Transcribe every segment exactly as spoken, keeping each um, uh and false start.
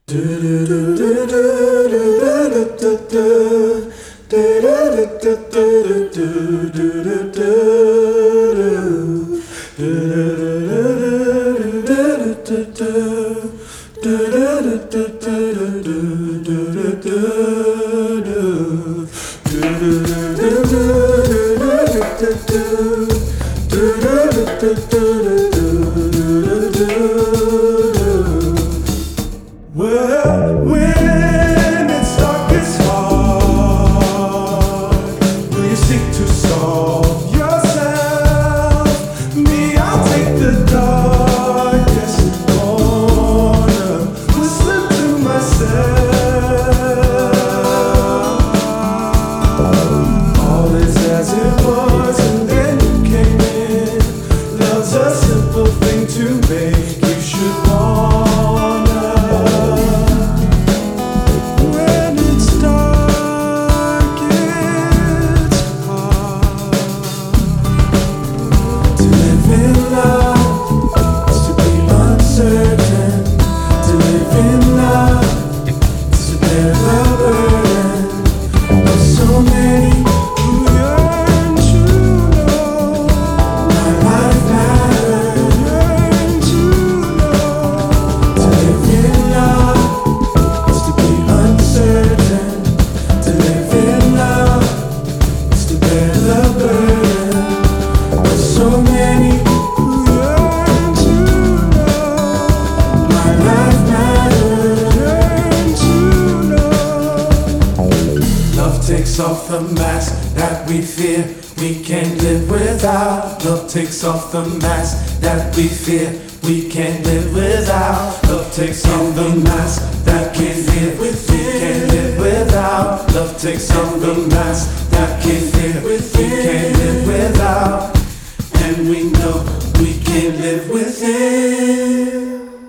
Well, when it's darkest hard, will you seek to solve yourself? Me, I'll take the darkest corner, whistling to myself. All is as it was, and then you came in. Love's a simple thing to make you should want. Takes off the mask that we fear we can't live without. Love takes off the mask that we fear we can't live without. Love takes off the mask that we fear we can't live without. Love takes off the mask that we fear we can't live without. And we know we can't live within.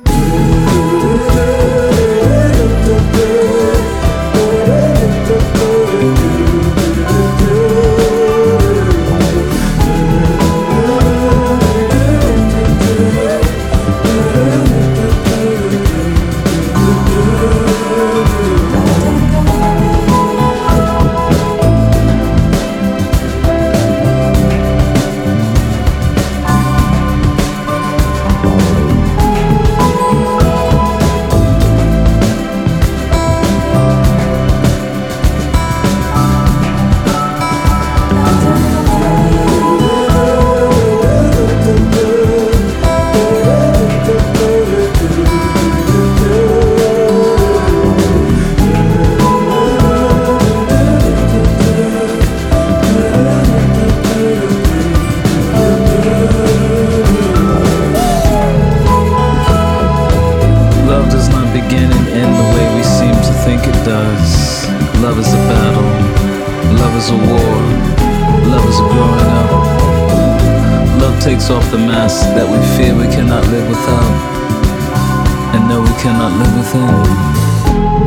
Love is a battle, love is a war, love is a growing up. Love takes off the mask that we fear we cannot live without, and know we cannot live within.